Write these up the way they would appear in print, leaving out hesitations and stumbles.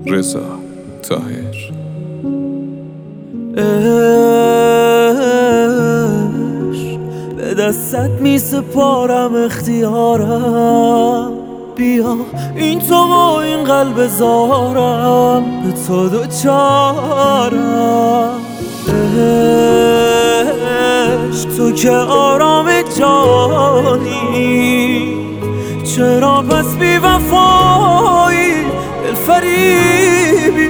رضا طاهر. عشق به دستت می سپارم اختیارم، بیا این تو و این قلب زارم به تو دوچارم. عشق تو که آرام جانی، چرا پس بی وفایی دلفریبی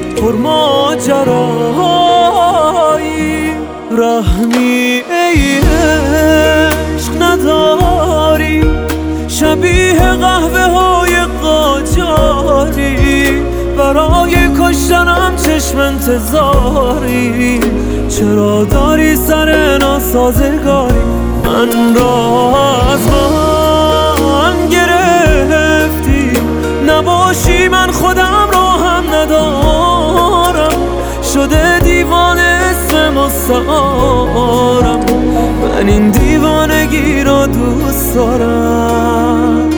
پرماجرایی؟ رحمی ای عشق نداری، شبیه قهوه های قاجاری، برای کشتنم چشم انتظاری. چرا داری سر ناسازگاری من را از من گرفتی؟ نباشی من خودم را هم ندارم، شده دیوانه اسم مستعارم. من این دیوانگی را دوست دارم.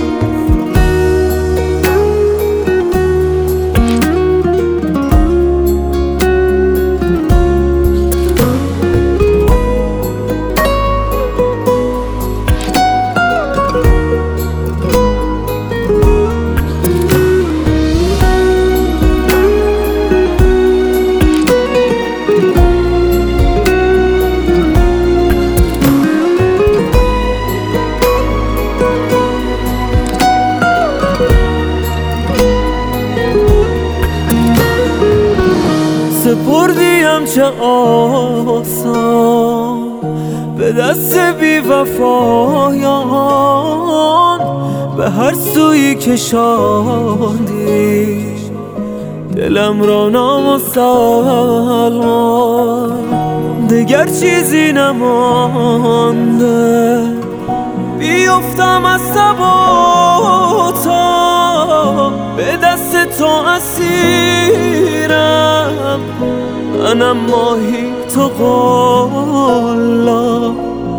سپردیم چه آسان به دست بی وفایان، به هر سوی کشاندی دلم را نامسلمان. دگر چیزی نمانده، بیفتم از ثباتا، به دست تو اسیرم منم ماهی تو قالا.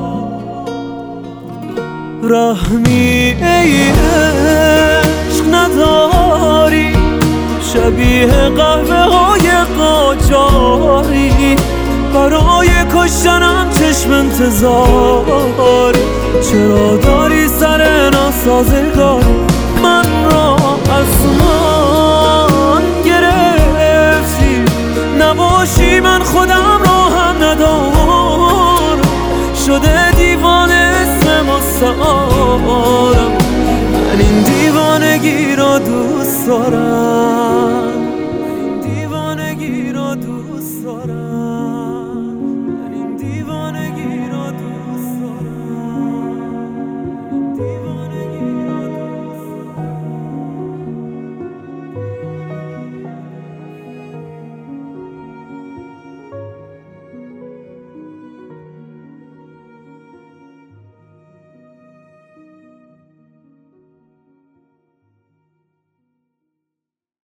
رحمی ای عشق نداری، شبیه قهوه های قاجاری، برای کشتنم چشم انتظاری. چرا داری سر ناسازگاری من را از من گرفتی؟ نباشی من خودم را هم ندارم، شده دیوانه اسم مستعارم. من این دیوانگی را دوست دارم، این دیوانگی را دوست دارم.